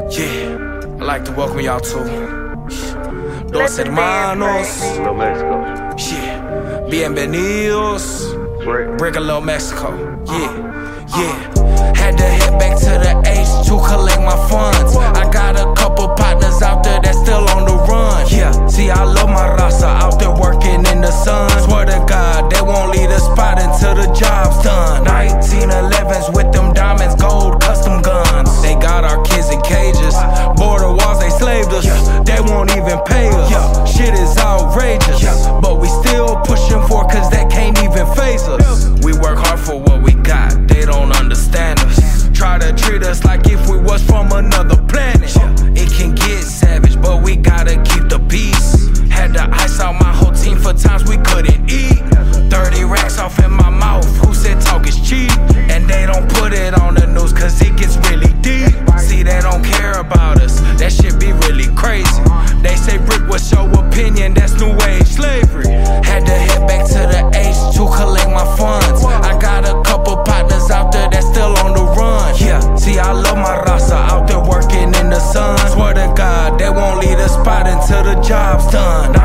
Yeah, I'd like to welcome y'all to Dos Hermanos. Yeah, bienvenidos. Brigalow, Mexico. Yeah. Had to head back to the H to collect my funds. I got a couple partners out there that's still on the run. Yeah, see, I love my raza out there working in the sun. Swear to God, they won't leave the spot until the job's done. 1911s with them diamonds, gold custom guns. They got our kids in cages, border walls, they slaved us. They won't even pay us. Shit is outrageous, but we still pushing for cause that can't even face us. We work hard for what we got, they don't understand us. Try to treat us like if we was from another planet. It can get savage, but we gotta keep the peace. Had to ice out my whole team for times we couldn't eat. 30 racks off in my mouth, who said talk is cheap? And they don't put it on the news cause it gets really deep. See, they don't care about us, that shit be really crazy. They say brick was your opinion, that's new age slavery. Had to head back to the H to collect my funds. I got a couple partners out there that's still on the run. Yeah, see, I love my raza out there working in the sun. Swear to God, they won't leave the spot until the job's done.